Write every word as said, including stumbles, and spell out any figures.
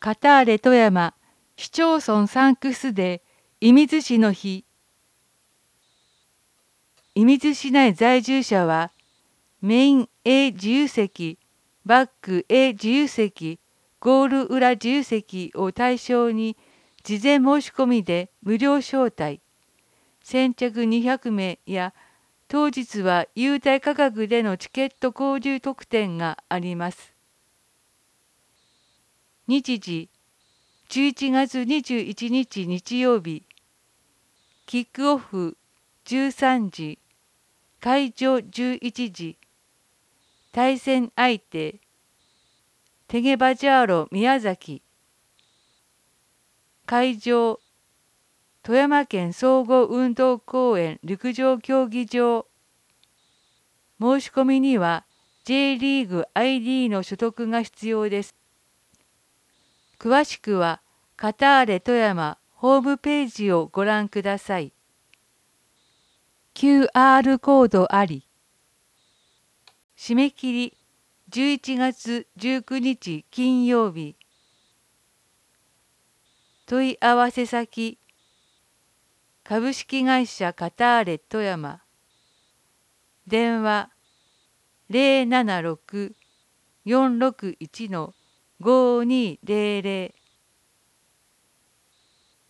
カターレ富山市町村サンクスデー射水市の日。射水市内在住者はメイン A 自由席、バック A 自由席、ゴール裏自由席を対象に事前申し込みで無料招待。先着にひゃくめいや当日は優待価格でのチケット購入特典があります。日時じゅういちがつにじゅういちにち日曜日、キックオフじゅうさんじ、会場じゅういちじ、対戦相手、テゲバジャーロ宮崎、会場、富山県総合運動公園陸上競技場。申し込みには J リーグ アイディー の所得が必要です。詳しくはカターレ富山ホームページをご覧ください。キューアール コードあり。締め切りじゅういちがつじゅうくにち金曜日。問い合わせ先株式会社カターレ富山。電話 ゼロななろく よんろくいち ごにゼロゼロ